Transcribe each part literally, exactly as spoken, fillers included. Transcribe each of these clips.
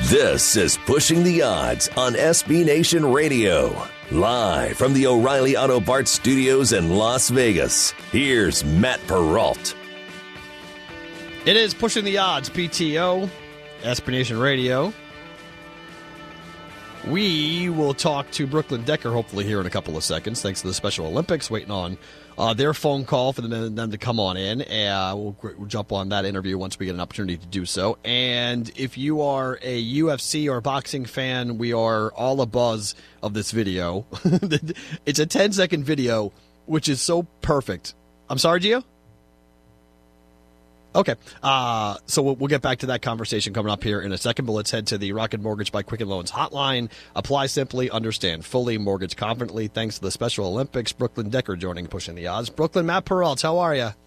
This is Pushing the Odds on S B Nation Radio. Live from the O'Reilly Auto Parts Studios in Las Vegas, here's Matt Perrault. It is Pushing the Odds, P T O, S B Nation Radio. We will talk to Brooklyn Decker hopefully here in a couple of seconds, thanks to the Special Olympics, waiting on uh, their phone call for them, them to come on in. Uh, we'll, we'll jump on that interview once we get an opportunity to do so. And if you are a U F C or boxing fan, we are all abuzz of this video. It's a ten-second video, which is so perfect. I'm sorry, Gio? Okay, uh, so we'll, we'll get back to that conversation coming up here in a second, but let's head to the Rocket Mortgage by Quicken Loans hotline. Apply simply, understand fully, mortgage confidently. Thanks to the Special Olympics. Brooklyn Decker joining Pushing the Odds. Brooklyn, Matt Perrault, how are you?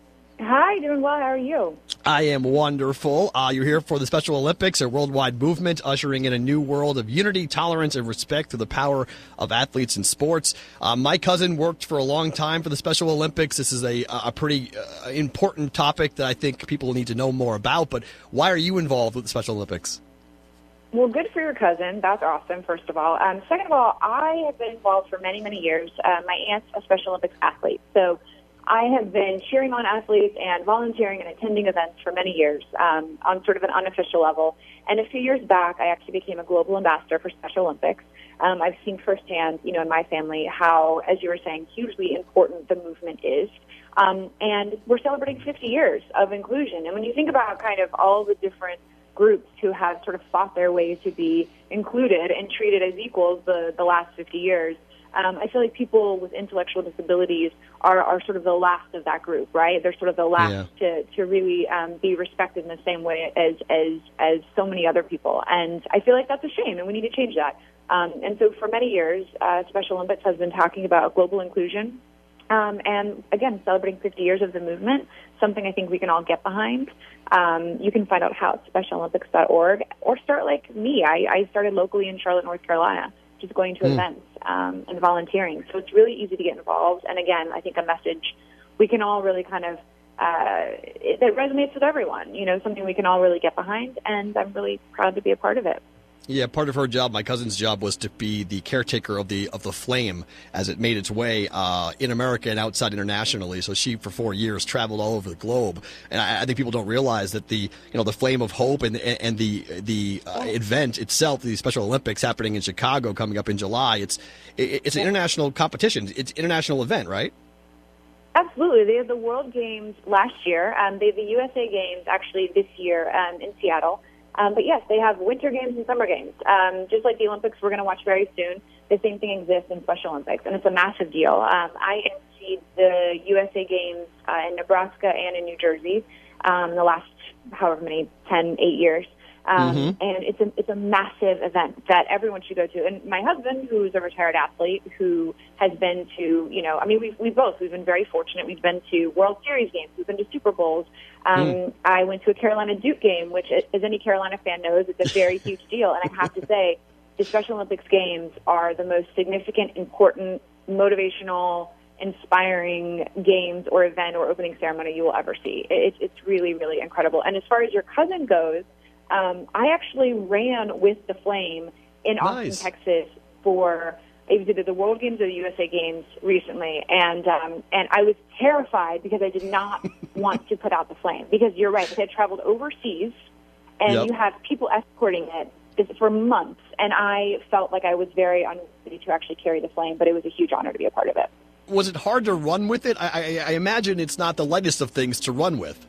Hi, doing well. How are you? I am wonderful. Uh, you're here for the Special Olympics, a worldwide movement ushering in a new world of unity, tolerance, and respect through the power of athletes in sports. Uh, my cousin worked for a long time for the Special Olympics. This is a, a pretty uh, important topic that I think people need to know more about. But why are you involved with the Special Olympics? Well, good for your cousin. That's awesome, first of all. Um, second of all, I have been involved for many, many years. Uh, my aunt's a Special Olympics athlete, so I have been cheering on athletes and volunteering and attending events for many years um, on sort of an unofficial level. And a few years back, I actually became a global ambassador for Special Olympics. Um, I've seen firsthand, you know, in my family how, as you were saying, hugely important the movement is. Um, and we're celebrating fifty years of inclusion. And when you think about kind of all the different groups who have sort of fought their way to be included and treated as equals the, the last fifty years, Um, I feel like people with intellectual disabilities are, are sort of the last of that group, right? They're sort of the last yeah. to, to really um, be respected in the same way as, as as so many other people. And I feel like that's a shame, and we need to change that. Um, and so for many years, uh, Special Olympics has been talking about global inclusion. Um, and, again, celebrating fifty years of the movement, something I think we can all get behind. Um, you can find out how at special olympics dot org, or start like me. I, I started locally in Charlotte, North Carolina, just going to mm. events um, and volunteering. So it's really easy to get involved. And again, I think a message we can all really kind of, uh, it, that resonates with everyone, you know, something we can all really get behind. And I'm really proud to be a part of it. Yeah, part of her job, my cousin's job, was to be the caretaker of the of the flame as it made its way uh, in America and outside internationally. So she, for four years, traveled all over the globe. And I, I think people don't realize that the you know the flame of hope and and the the uh, event itself, the Special Olympics happening in Chicago coming up in July. It's it, it's an international competition. It's an international event, right? Absolutely. They had the World Games last year. Um, they have the U S A Games actually this year um, in Seattle. Um, but yes, they have winter games and summer games. Um, just like the Olympics we're going to watch very soon, the same thing exists in Special Olympics, and it's a massive deal. Um, I emceed the U S A Games uh, in Nebraska and in New Jersey um, the last however many, ten, eight years. Um, mm-hmm. And it's a, it's a massive event that everyone should go to. And my husband, who's a retired athlete, who has been to, you know, I mean, we've, we both, we've been very fortunate. We've been to World Series games. We've been to Super Bowls. Um, mm. I went to a Carolina Duke game, which, as any Carolina fan knows, it's a very huge deal. And I have to say, the Special Olympics games are the most significant, important, motivational, inspiring games or event or opening ceremony you will ever see. It, it's really, really incredible. And as far as your cousin goes, Um, I actually ran with the Flame in Austin, nice. Texas for either the World Games or the U S A Games recently, and um, and I was terrified because I did not want to put out the Flame, because you're right, they had traveled overseas, and yep. you have people escorting it for months, and I felt like I was very unready to actually carry the Flame, but it was a huge honor to be a part of it. Was it hard to run with it? I, I, I imagine it's not the lightest of things to run with.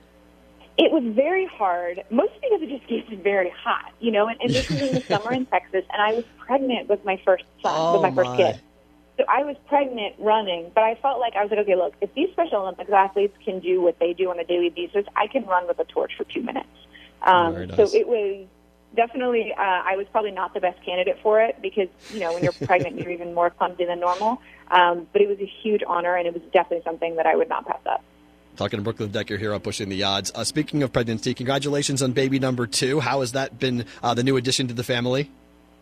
It was very hard, mostly because it just gets very hot, you know, and, and this was in the summer in Texas, and I was pregnant with my first son, oh with my first my. kid. So I was pregnant running, but I felt like I was like, okay, look, if these Special Olympics athletes can do what they do on a daily basis, I can run with a torch for two minutes. Um, nice. So it was definitely, uh, I was probably not the best candidate for it because, you know, when you're pregnant, you're even more clumsy than normal. Um, but it was a huge honor, and it was definitely something that I would not pass up. Talking to Brooklyn Decker here on Pushing the Odds. Uh, speaking of pregnancy, congratulations on baby number two. How has that been, uh, the new addition to the family?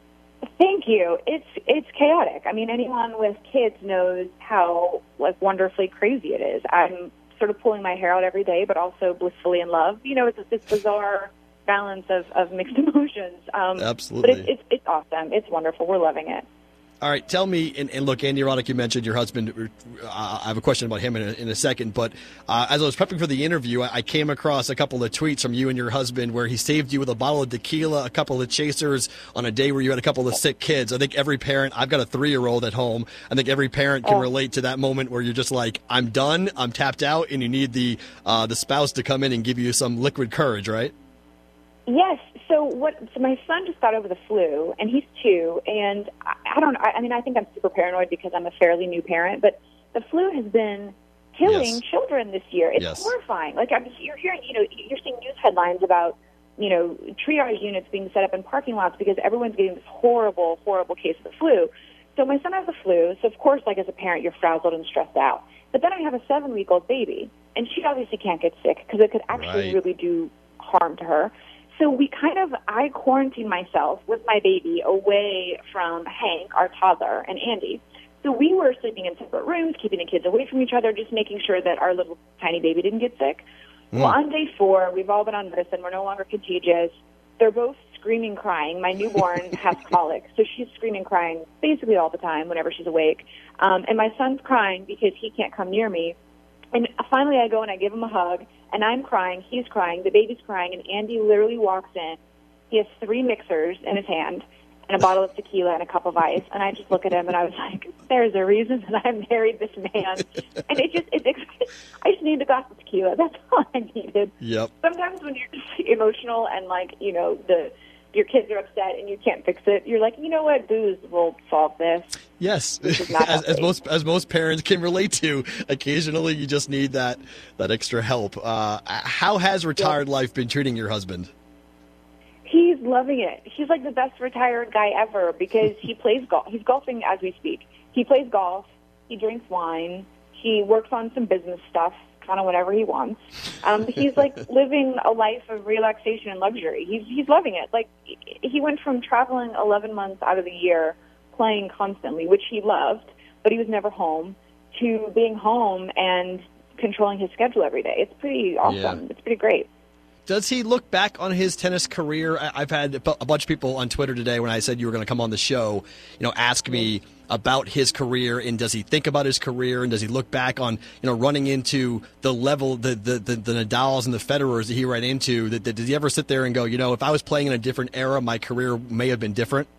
Thank you. It's it's chaotic. I mean, anyone with kids knows how like wonderfully crazy it is. I'm sort of pulling my hair out every day, but also blissfully in love. You know, it's this bizarre balance of, of mixed emotions. Um, Absolutely. But it's, it's it's awesome. It's wonderful. We're loving it. All right, tell me, and, and look, Andy Roddick, you mentioned your husband. Uh, I have a question about him in a, in a second, but uh, as I was prepping for the interview, I, I came across a couple of tweets from you and your husband where he saved you with a bottle of tequila, a couple of chasers on a day where you had a couple of sick kids. I think every parent, I've got a three-year-old at home, I think every parent can oh. relate to that moment where you're just like, I'm done, I'm tapped out, and you need the uh, the spouse to come in and give you some liquid courage, right? Yes. So what? So my son just got over the flu, and he's two. And I, I don't. I, I mean, I think I'm super paranoid because I'm a fairly new parent. But the flu has been killing Yes. children this year. It's Yes. horrifying. Like I'm, you're hearing, you know, you're seeing news headlines about, you know, triage units being set up in parking lots because everyone's getting this horrible, horrible case of the flu. So my son has the flu. So of course, like as a parent, you're frazzled and stressed out. But then I have a seven-week-old baby, and she obviously can't get sick because it could actually Right. really do harm to her. So we kind of, I quarantined myself with my baby away from Hank, our toddler, and Andy. So we were sleeping in separate rooms, keeping the kids away from each other, just making sure that our little tiny baby didn't get sick. Mm. Well, on day four, we've all been on medicine. We're no longer contagious. They're both screaming, crying. My newborn has colic, so she's screaming, crying basically all the time whenever she's awake. Um, and my son's crying because he can't come near me. And finally I go and I give him a hug, and I'm crying, he's crying, the baby's crying, and Andy literally walks in. He has three mixers in his hand and a bottle of tequila and a cup of ice. And I just look at him and I was like, there's a reason that I married this man. And it just, it, it, I just needed a glass of tequila. That's all I needed. Yep. Sometimes when you're just emotional and like, you know, the your kids are upset and you can't fix it, you're like, you know what, booze will solve this. Yes, is not as, as healthy. most as most parents can relate to. Occasionally, you just need that that extra help. Uh, how has retired life been treating your husband? He's loving it. He's like the best retired guy ever because he plays golf. He's golfing as we speak. He plays golf. He drinks wine. He works on some business stuff, kind of whatever he wants. Um, he's like living a life of relaxation and luxury. He's he's loving it. Like he went from traveling eleven months out of the year, playing constantly, which he loved, but he was never home, to being home and controlling his schedule every day. It's pretty awesome. Yeah. It's pretty great. Does he look back on his tennis career? I- I've had a bu- a bunch of people on Twitter today when I said you were going to come on the show, you know, ask me about his career, and does he think about his career, and does he look back on, you know, running into the level, the the, the, the Nadals and the Federers that he ran into? That, that, did he ever sit there and go, you know, if I was playing in a different era, my career may have been different?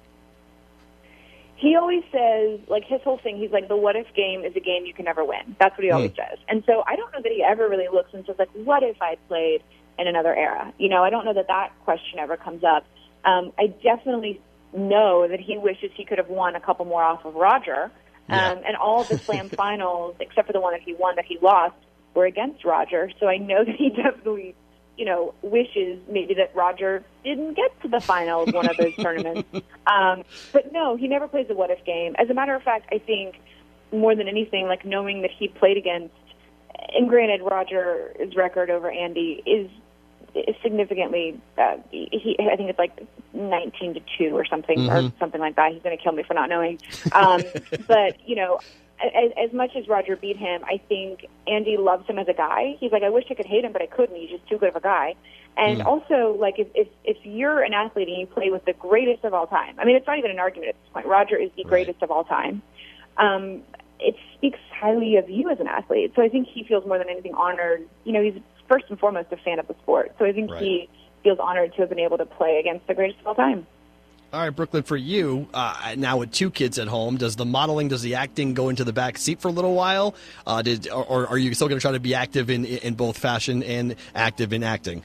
He always says, like, his whole thing, he's like, the what-if game is a game you can never win. That's what he always Hmm. says. And so I don't know that he ever really looks and says, like, what if I played in another era? You know, I don't know that that question ever comes up. Um, I definitely know that he wishes he could have won a couple more off of Roger. Um, Yeah. And all of the slam finals, except for the one that he won that he lost, were against Roger. So I know that he definitely, you know, wishes maybe that Roger didn't get to the final of one of those tournaments. Um, but no, he never plays a what-if game. As a matter of fact, I think more than anything, like knowing that he played against, and granted, Roger's record over Andy is, is significantly, uh, he, I think it's like nineteen to two or something, Mm-hmm. or something like that. He's going to kill me for not knowing. Um, but, you know, as, as much as Roger beat him, I think Andy loves him as a guy. He's like, I wish I could hate him, but I couldn't. He's just too good of a guy. And Mm. also, like, if, if if you're an athlete and you play with the greatest of all time, I mean, it's not even an argument at this point. Roger is the Right. greatest of all time. Um, it speaks highly of you as an athlete. So I think he feels more than anything honored. You know, he's first and foremost a fan of the sport. So I think Right. he feels honored to have been able to play against the greatest of all time. All right, Brooklyn, for you, uh, now with two kids at home, does the modeling, does the acting go into the back seat for a little while? Uh, did, or, or are you still going to try to be active in, in both fashion and active in acting?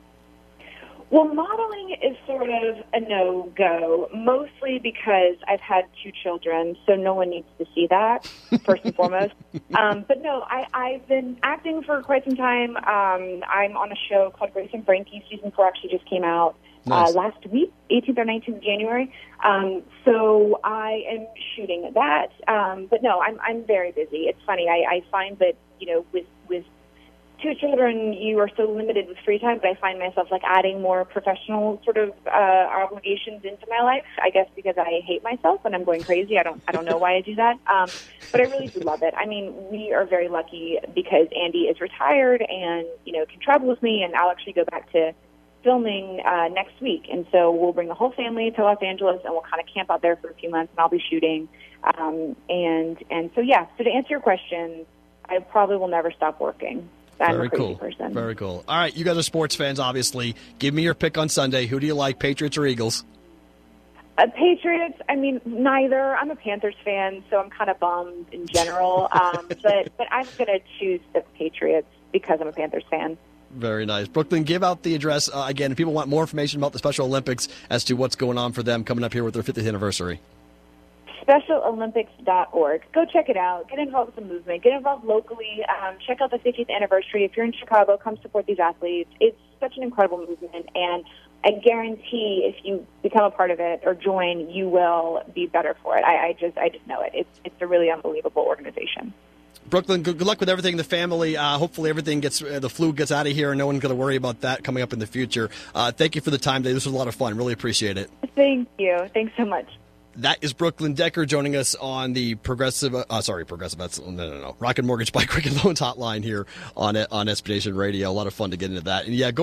Well, modeling is sort of a no-go, mostly because I've had two children, so no one needs to see that, first and foremost. Um, but no, I, I've been acting for quite some time. Um, I'm on a show called Grace and Frankie. Season four actually just came out Nice. uh, last week, eighteenth or nineteenth of January. Um, so I am shooting that. Um, but no, I'm I'm very busy. It's funny. I, I find that, you know, with with two children, you are so limited with free time, but I find myself like adding more professional sort of uh, obligations into my life. I guess because I hate myself and I'm going crazy. I don't I don't know why I do that. Um, but I really do love it. I mean, we are very lucky because Andy is retired and, you know, can travel with me, and I'll actually go back to filming uh, next week, and so we'll bring the whole family to Los Angeles, and we'll kind of camp out there for a few months, and I'll be shooting. Um, and and so yeah. So to answer your question, I probably will never stop working. I'm Very a crazy cool. person. Very cool. All right, you guys are sports fans, obviously. Give me your pick on Sunday. Who do you like, Patriots or Eagles? Uh, Patriots, I mean, neither. I'm a Panthers fan, so I'm kind of bummed in general. Um, but, but I'm going to choose the Patriots because I'm a Panthers fan. Very nice. Brooklyn, give out the address. Uh, again, if people want more information about the Special Olympics as to what's going on for them coming up here with their fiftieth anniversary. Special Olympics dot org. Go check it out. Get involved with the movement. Get involved locally. Um, check out the fiftieth anniversary. If you're in Chicago, come support these athletes. It's such an incredible movement, and I guarantee if you become a part of it or join, you will be better for it. I, I just I just know it. It's, it's a really unbelievable organization. Brooklyn, good, good luck with everything, the family. Uh, hopefully everything gets, uh, the flu gets out of here and no one's going to worry about that coming up in the future. Uh, thank you for the time today. This was a lot of fun. Really appreciate it. Thank you. Thanks so much. That is Brooklyn Decker joining us on the Progressive, uh, sorry, Progressive, that's, no, no, no, Rocket Mortgage by Quicken Loans hotline here on on S B Nation Radio. A lot of fun to get into that. And yeah, go